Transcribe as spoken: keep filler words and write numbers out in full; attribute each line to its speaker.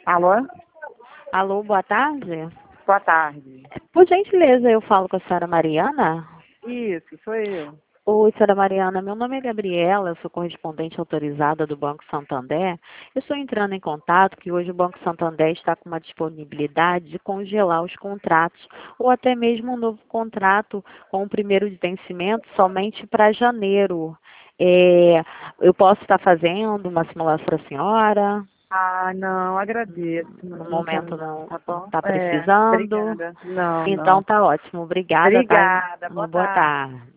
Speaker 1: Alô?
Speaker 2: Alô, boa tarde.
Speaker 1: Boa tarde.
Speaker 2: Por gentileza, eu falo com a senhora Mariana?
Speaker 1: Isso, sou eu.
Speaker 2: Oi, senhora Mariana, meu nome é Gabriela, eu sou correspondente autorizada do Banco Santander. Eu estou entrando em contato que hoje o Banco Santander está com uma disponibilidade de congelar os contratos ou até mesmo um novo contrato com o primeiro de vencimento somente para janeiro. É, eu posso estar fazendo uma simulação para a senhora?
Speaker 1: Ah, não, agradeço. Não,
Speaker 2: No
Speaker 1: não quero
Speaker 2: momento
Speaker 1: não,
Speaker 2: não
Speaker 1: tá bom?
Speaker 2: está
Speaker 1: É,
Speaker 2: precisando?
Speaker 1: obrigada. Não,
Speaker 2: Então
Speaker 1: não.
Speaker 2: tá ótimo. Obrigada, tá?
Speaker 1: Obrigada,
Speaker 2: Uma
Speaker 1: boa
Speaker 2: boa
Speaker 1: tarde.
Speaker 2: tarde.